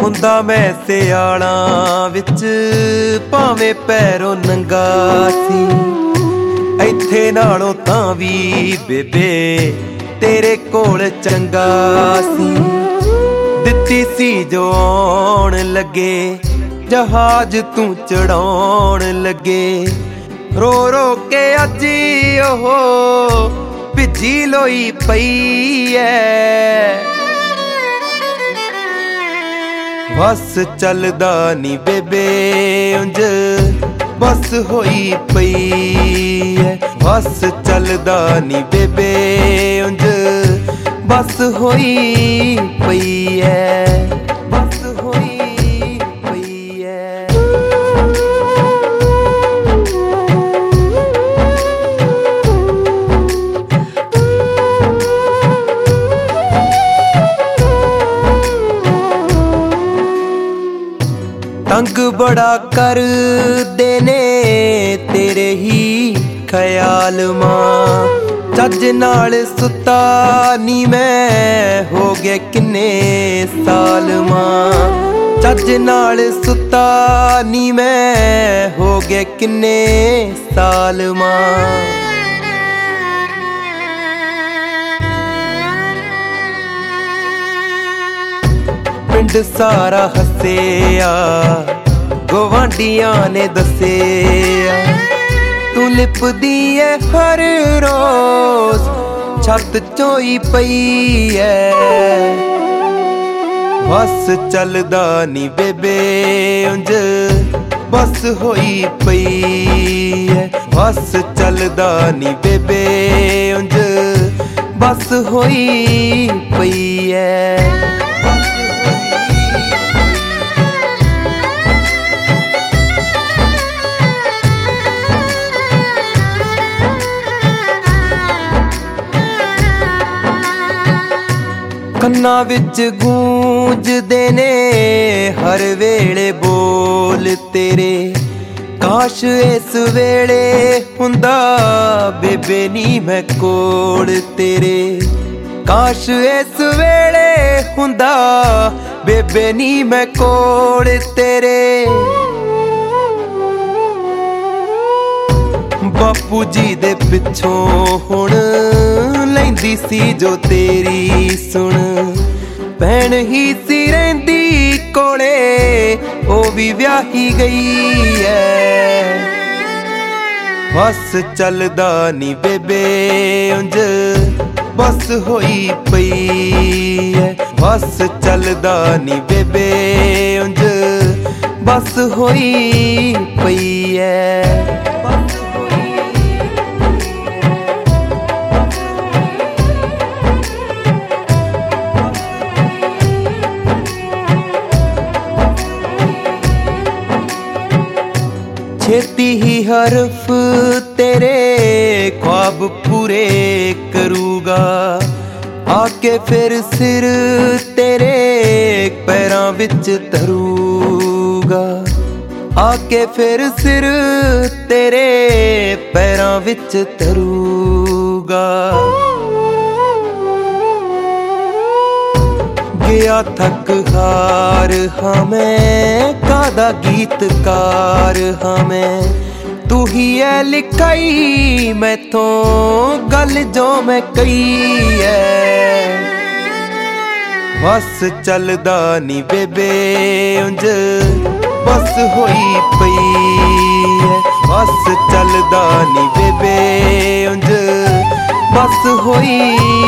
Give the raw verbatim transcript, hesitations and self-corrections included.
ਹੁੰਦਾ मैं ਸਿਆਲਾਂ ਵਿੱਚ ਭਾਵੇਂ ਪੈਰੋਂ ਨੰਗਾ ਸੀ। ਇੱਥੇ ਨਾਲੋਂ ਤਾਂ ਵੀ ਬੇਬੇ ਤੇਰੇ ਕੋਲ ਚੰਗਾ ਸੀ। ਦਿੱਤੀ ਸੀ ਜੋ ਆਉਣ ਲੱਗੇ ਜਹਾਜ਼ ਤੂੰ ਚੜਾਉਣ ਲੱਗੇ। ਰੋ ਰੋ ਕੇ ਅੱਜ ਉਹ ਭਿੱਜੀ ਲੋਈ ਪਈ ਐ। ਬਸ ਚੱਲਦਾ ਨੀ ਬੇਬੇ ਉਂਝ ਬਸ ਹੋਈ ਪਈ ਐ। ਬਸ ਚੱਲਦਾ ਨੀ ਬੇਬੇ ਉਂਝ ਬਸ ਹੋਈ ਪਈ ਐ। ਬਸ ਹੋਈ ਪਈ ਐ। ਤੰਗ ਬੜਾ ਕਰਦੇ ਨੇ ਤੇਰੇ ਹੀ ਖਿਆਲ ਮਾਂ। ਚੱਜ ਨਾਲ ਸੁੱਤਾ ਨੀ ਮੈਂ ਹੋ ਗਏ ਕਿੰਨੇ ਸਾਲ ਮਾਂ। ਚੱਜ ਨਾਲ ਸੁੱਤਾ ਨੀ ਮੈਂ ਹੋ ਗਏ ਕਿੰਨੇ ਸਾਲ ਮਾਂ। ਪਿੰਡ ਸਾਰਾ ਹੱਸਿਆ ਗੁਆਂਢੀਆਂ ਨੇ ਦੱਸਿਆ ਤੂੰ ਲਿਪਦੀ ਐ ਹਰ ਰੋਜ਼ ਛੱਤ ਚੋਈ ਪਈ ਐ। ਬਸ ਚੱਲਦਾ ਨੀ ਬੇਬੇ ਉਂਝ ਬਸ ਹੋਈ ਪਈ ਐ। ਬਸ ਚੱਲਦਾ ਨੀ ਬੇਬੇ ਉਂਝ ਬਸ ਹੋਈ ਪਈ ਐ। ਕੰਨਾਂ ਵਿੱਚ ਗੂੰਜਦੇ ਨੇ ਹਰ ਵੇਲੇ ਬੋਲ ਤੇਰੇ। ਕਾਸ਼ ਇਸ ਵੇਲੇ ਹੁੰਦਾ ਬੇਬੇ ਨੀ ਮੈਂ ਕੋਲ ਤੇਰੇ। ਕਾਸ਼ ਇਸ ਵੇਲੇ ਹੁੰਦਾ ਬੇਬੇ ਨੀ ਮੈਂ ਕੋਲ ਤੇਰੇ। ਬਾਪੂ ਜੀ ਦੇ ਪਿੱਛੋਂ ਹੁਣ ਲੈਂਦੀ ਸੀ ਜੋ ਤੇਰੀ ਸੁਣ। ਭੈਣ ਹੀ ਸੀ ਰਹਿੰਦੀ ਕੋਲੇ ਉਹ ਵੀ ਵਿਆਹੀ ਗਈ ਐ। ਬਸ ਚੱਲਦਾ ਨੀ ਬੇਬੇ ਉਂਝ ਬਸ ਹੋਈ ਪਈ ਐ। ਬਸ ਚੱਲਦਾ ਨੀ ਬੇਬੇ ਉਂਝ ਬਸ ਹੋਈ ਪਈ ਐ। ਛੇਤੀ ਹੀ ਹਰਫ ਤੇਰੇ ख्वाब ਪੂਰੇ ਕਰੂਗਾ ਆ ਕੇ ਫਿਰ ਸਿਰ ਤੇਰੇ ਪੈਰਾਂ ਵਿੱਚ ਧਰੂਗਾ। ਆ ਕੇ ਫਿਰ ਸਿਰ ਤੇਰੇ ਪੈਰਾਂ ਵਿੱਚ ਧਰੂਗਾ। ਗਿਆ ਥੱਕ ਹਾਰ ਹਾਂ ਮੈਂ ਕਾਦਾ ਗੀਤਕਾਰ ਹਾਂ ਮੈਂ। ਤੂੰ ਹੀ ਐ ਲਿਖਾਈ ਮੈਥੋਂ ਗੱਲ ਜੋ ਮੈਂ ਕਹੀ ਐ। ਬਸ ਚੱਲਦਾ ਨੀ ਬੇਬੇ ਉਂਝ ਬਸ ਹੋਈ ਪਈ ਐ। ਬਸ ਚੱਲਦਾ ਨੀ ਬੇਬੇ ਉਂਝ ਬਸ ਹੋਈ